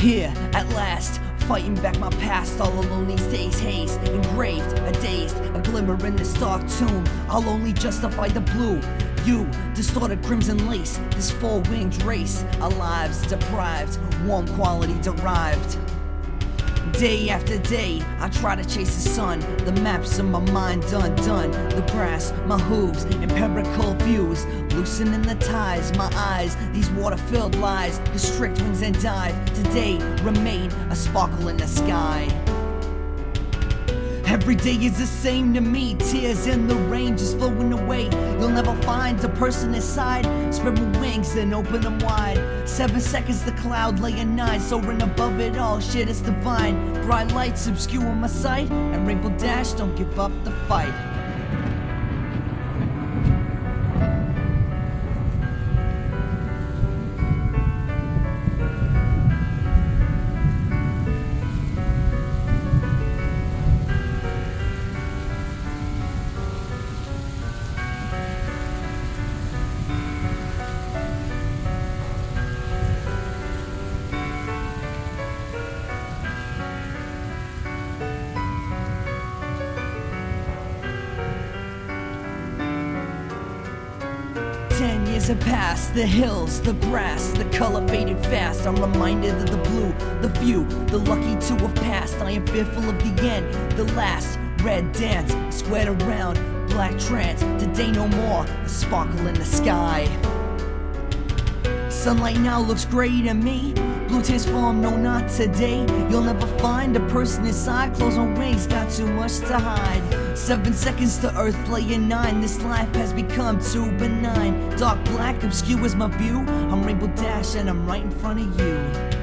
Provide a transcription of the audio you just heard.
Here, at last, fighting back my past. All alone these days, haze engraved, a dazed, a glimmer in this dark tomb. I'll only justify the blue. You, distorted crimson lace, this four-winged race. Our lives deprived, warm quality derived. Day after day, I try to chase the sun. The maps of my mind undone. The grass, my hooves, empirical views. Loosening the ties, my eyes, these water-filled lies. Constrict wings and dive. Today, remain a sparkle in the sky. Every day is the same to me. Tears in the rain just flowing away. You'll never find a person inside. Spread my wings and open them wide. 7 seconds the cloud laying 9. Soaring above it all, shit is divine. Bright lights obscure my sight. And Rainbow Dash don't give up the fight. Ten years have passed, the hills, the grass, the color faded fast. I'm reminded of the blue, the few, the lucky to have passed. I am fearful of the end, the last red dance, squared around, black trance. Today no more, a sparkle in the sky. Sunlight now looks gray to me. Blue tears form, no, not today. You'll never find a person inside. Close my wings, got too much to hide. 7 seconds to earth, playing 9. This life has become too benign. Dark black obscures my view. I'm Rainbow Dash and I'm right in front of you.